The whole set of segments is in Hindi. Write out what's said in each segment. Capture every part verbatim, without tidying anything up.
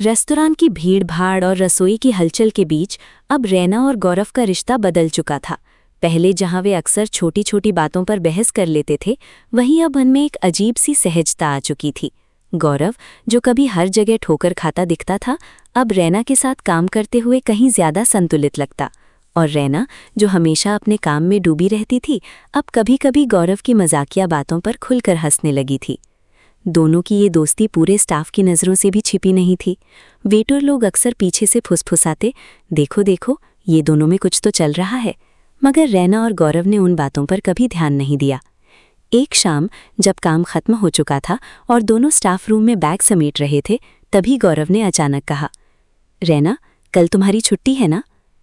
रेस्तरां की भीड़-भाड़ और रसोई की हलचल के बीच अब रैना और गौरव का रिश्ता बदल चुका था। पहले जहां वे अक्सर छोटी-छोटी बातों पर बहस कर लेते थे, वहीं अब उनमें एक अजीब सी सहजता आ चुकी थी। गौरव, जो कभी हर जगह ठोकर खाता दिखता था, अब रैना के साथ काम करते हुए कहीं ज्यादा संतुलित लगता। और रैना, जो हमेशा अपने काम में डूबी रहती थी, अब कभी-कभी गौरव की मजाकिया बातों पर खुलकर हंसने लगी थी। दोनों की ये दोस्ती पूरे स्टाफ की नज़रों से भी छिपी नहीं थी। वेटर लोग अक्सर पीछे से फुसफुसाते, देखो देखो, ये दोनों में कुछ तो चल रहा है। मगर रैना और गौरव ने उन बातों पर कभी ध्यान नहीं दिया। एक शाम जब काम खत्म हो चुका था और दोनों स्टाफ रूम में बैग समेट रहे थे, तभी गौरव ने अचानक कहा, रैना, कल तुम्हारी छुट्टी है ना?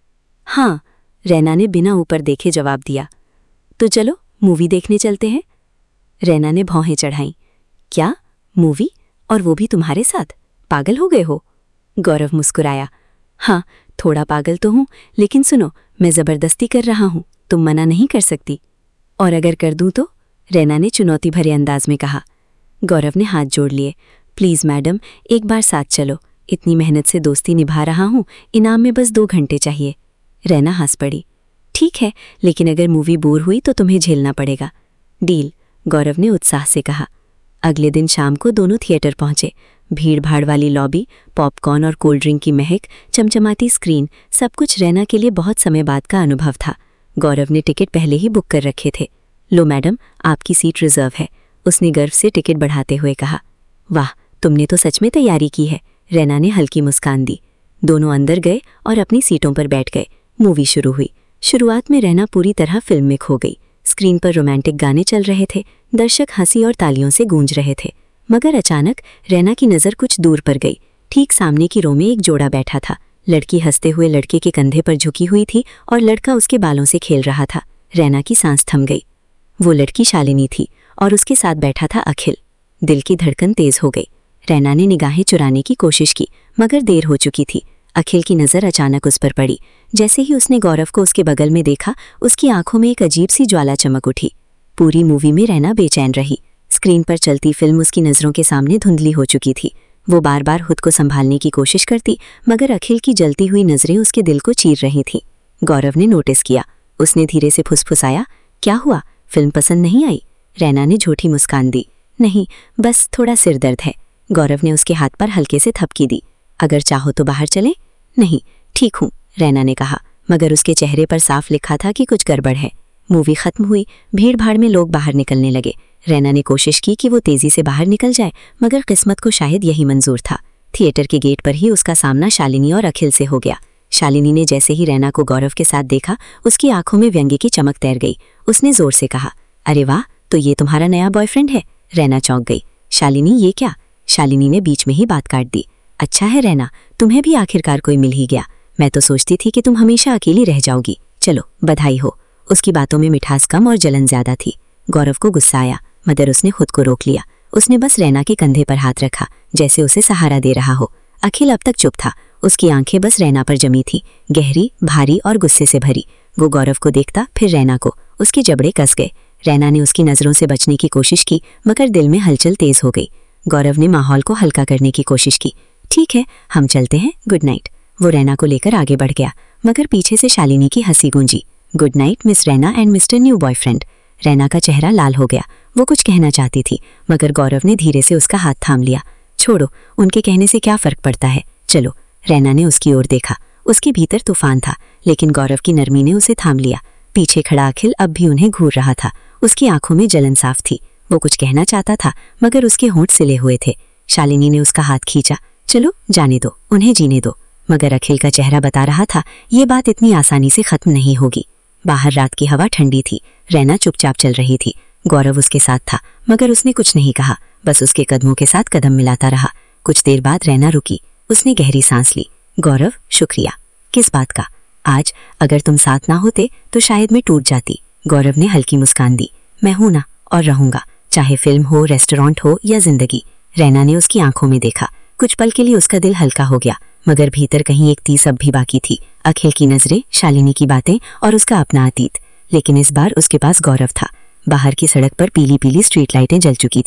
हाँ, रैना ने बिना ऊपर देखे जवाब दिया। तो चलो मूवी देखने चलते हैं। रैना ने भौहें चढ़ाईं। क्या, मूवी? और वो भी तुम्हारे साथ? पागल हो गए हो? गौरव मुस्कुराया। हाँ, थोड़ा पागल तो हूँ, लेकिन सुनो, मैं ज़बरदस्ती कर रहा हूँ, तुम मना नहीं कर सकती। और अगर कर दूँ तो? रैना ने चुनौती भरे अंदाज में कहा। गौरव ने हाथ जोड़ लिए। प्लीज़ मैडम, एक बार साथ चलो, इतनी मेहनत से दोस्ती निभा रहा हूँ, इनाम में बस दो घंटे चाहिए। रैना हंस पड़ी। ठीक है, लेकिन अगर मूवी बोर हुई तो तुम्हें झेलना पड़ेगा। डील, गौरव ने उत्साह से कहा। अगले दिन शाम को दोनों थिएटर पहुंचे। भीड़ भाड़ वाली लॉबी, पॉपकॉर्न और कोल्ड ड्रिंक की महक, चमचमाती स्क्रीन, सब कुछ रैना के लिए बहुत समय बाद का अनुभव था। गौरव ने टिकट पहले ही बुक कर रखे थे। लो मैडम, आपकी सीट रिजर्व है, उसने गर्व से टिकट बढ़ाते हुए कहा। वाह, तुमने तो सच में तैयारी की है, रैना ने हल्की मुस्कान दी। दोनों अंदर गए और अपनी सीटों पर बैठ गए। मूवी शुरू हुई। शुरुआत में रैना पूरी तरह फिल्म में खो गई। स्क्रीन पर रोमांटिक गाने चल रहे थे, दर्शक हंसी और तालियों से गूंज रहे थे। मगर अचानक रैना की नज़र कुछ दूर पर गई। ठीक सामने की रो में एक जोड़ा बैठा था। लड़की हंसते हुए लड़के के कंधे पर झुकी हुई थी और लड़का उसके बालों से खेल रहा था। रैना की सांस थम गई। वो लड़की शालिनी थी और उसके साथ बैठा था अखिल। दिल की धड़कन तेज हो गई। रैना ने निगाहें चुराने की कोशिश की, मगर देर हो चुकी थी। अखिल की नज़र अचानक उस पर पड़ी। जैसे ही उसने गौरव को उसके बगल में देखा, उसकी आंखों में एक अजीब सी ज्वाला चमक उठी। पूरी मूवी में रैना बेचैन रही। स्क्रीन पर चलती फिल्म उसकी नज़रों के सामने धुंधली हो चुकी थी। वो बार बार खुद को संभालने की कोशिश करती, मगर अखिल की जलती हुई नज़रें उसके दिल को चीर रही थीं। गौरव ने नोटिस किया। उसने धीरे से फुसफुसाया, क्या हुआ, फिल्म पसंद नहीं आई? रैना ने झूठी मुस्कान दी। नहीं, बस थोड़ा सिर दर्द है। गौरव ने उसके हाथ पर हल्के से थपकी दी। अगर चाहो तो बाहर चलें? नहीं, ठीक हूँ, रैना ने कहा, मगर उसके चेहरे पर साफ लिखा था कि कुछ गड़बड़ है। मूवी खत्म हुई। भीड़ भाड़ में लोग बाहर निकलने लगे। रैना ने कोशिश की कि वो तेजी से बाहर निकल जाए, मगर किस्मत को शायद यही मंजूर था। थिएटर के गेट पर ही उसका सामना शालिनी और अखिल से हो गया। शालिनी ने जैसे ही रैना को गौरव के साथ देखा, उसकी आंखों में व्यंग्य की चमक तैर गई। उसने जोर से कहा, अरे वाह, तो ये तुम्हारा नया बॉयफ्रेंड है? रैना चौंक गई। शालिनी, ये क्या? शालिनी ने बीच में ही बात काट दी। अच्छा है रैना, तुम्हें भी आखिरकार कोई मिल ही गया। मैं तो सोचती थी कि तुम हमेशा अकेली रह जाओगी। चलो, बधाई हो। उसकी बातों में मिठास कम और जलन ज्यादा थी। गौरव को गुस्सा आया, मगर उसने खुद को रोक लिया। उसने बस रैना के कंधे पर हाथ रखा, जैसे उसे सहारा दे रहा हो। अखिल अब तक चुप था। उसकी आंखें बस रैना पर जमी थी, गहरी, भारी और गुस्से से भरी। वो गौरव को देखता, फिर रैना को। उसके जबड़े कस गए। रैना ने उसकी नज़रों से बचने की कोशिश की, मगर दिल में हलचल तेज हो गई। गौरव ने माहौल को हल्का करने की कोशिश की। ठीक है, हम चलते हैं, गुड नाइट। वो रैना को लेकर आगे बढ़ गया, मगर पीछे से शालिनी की हंसी गूंजी। Good night miss Raina and mister new boyfriend. Raina का चेहरा लाल हो गया। वो कुछ कहना चाहती थी, मगर गौरव ने धीरे से उसका हाथ थाम लिया। छोड़ो, उनके कहने से क्या फर्क पड़ता है, चलो। रैना ने उसकी ओर देखा। उसके भीतर तूफान था, लेकिन गौरव की नरमी ने उसे थाम लिया। पीछे खड़ा अखिल अब भी उन्हें घूर रहा था। उसकी आंखों में जलन साफ थी। वो कुछ कहना चाहता था, मगर उसके होंठ सिले हुए थे। शालिनी ने उसका हाथ खींचा। चलो, जाने दो, उन्हें जीने दो। मगर अखिल का चेहरा बता रहा था, ये बात इतनी आसानी से खत्म नहीं होगी। बाहर रात की हवा ठंडी थी। रैना चुपचाप चल रही थी। गौरव उसके साथ था, मगर उसने कुछ नहीं कहा, बस उसके कदमों के साथ कदम मिलाता रहा। कुछ देर बाद रैना रुकी। उसने गहरी सांस ली। गौरव, शुक्रिया। किस बात का? आज अगर तुम साथ ना होते तो शायद मैं टूट जाती। गौरव ने हल्की मुस्कान दी। मैं हूं ना, और रहूंगा, चाहे फिल्म हो, रेस्टोरेंट हो या जिंदगी। रैना ने उसकी आंखों में देखा। कुछ पल के लिए उसका दिल हल्का हो गया, मगर भीतर कहीं एक तीस अब भी बाकी थी। अखिल की नजरें, शालिनी की बातें और उसका अपना अतीत। लेकिन इस बार उसके पास गौरव था। बाहर की सड़क पर पीली पीली स्ट्रीट लाइटें जल चुकी थी।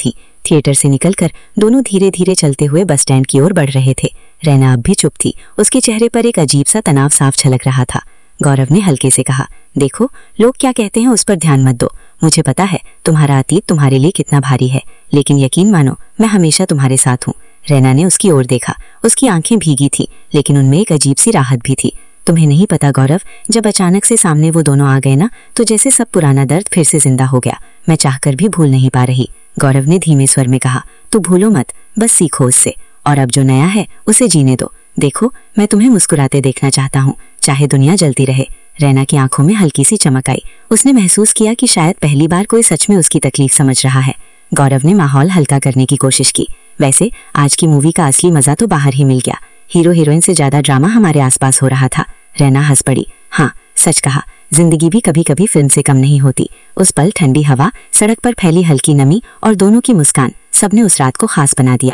थिएटर से निकलकर दोनों धीरे धीरे चलते हुए बस स्टैंड की ओर बढ़ रहे थे। रैना अब भी चुप थी, उसके चेहरे पर एक अजीब सा तनाव साफ झलक रहा था। गौरव ने हल्के से कहा, देखो लोग क्या कहते हैं उस पर ध्यान मत दो। मुझे पता है तुम्हारा अतीत तुम्हारे लिए कितना भारी है, लेकिन यकीन मानो मैं हमेशा तुम्हारे साथ हूँ। रैना ने उसकी ओर देखा, उसकी आंखें भीगी थी लेकिन उनमें एक अजीब सी राहत भी थी। तुम्हें नहीं पता गौरव, जब अचानक से सामने वो दोनों आ गए ना, तो जैसे सब पुराना दर्द फिर से जिंदा हो गया। मैं चाहकर भी भूल नहीं पा रही। गौरव ने धीमे स्वर में कहा, तो भूलो मत, बस सीखो उससे, और अब जो नया है उसे जीने दो। देखो मैं तुम्हें मुस्कुराते देखना चाहता हूँ, चाहे दुनिया जलती रहे। रैना की आंखों में हल्की सी चमक आई। उसने महसूस किया कि शायद पहली बार कोई सच में उसकी तकलीफ समझ रहा है। गौरव ने माहौल हल्का करने की कोशिश की। वैसे आज की मूवी का असली मजा तो बाहर ही मिल गया। हीरो हीरोइन से ज्यादा ड्रामा हमारे आसपास हो रहा था। रैना हंस पड़ी। हाँ सच कहा, जिंदगी भी कभी कभी फिल्म से कम नहीं होती। उस पल ठंडी हवा, सड़क पर फैली हल्की नमी और दोनों की मुस्कान, सबने उस रात को खास बना दिया।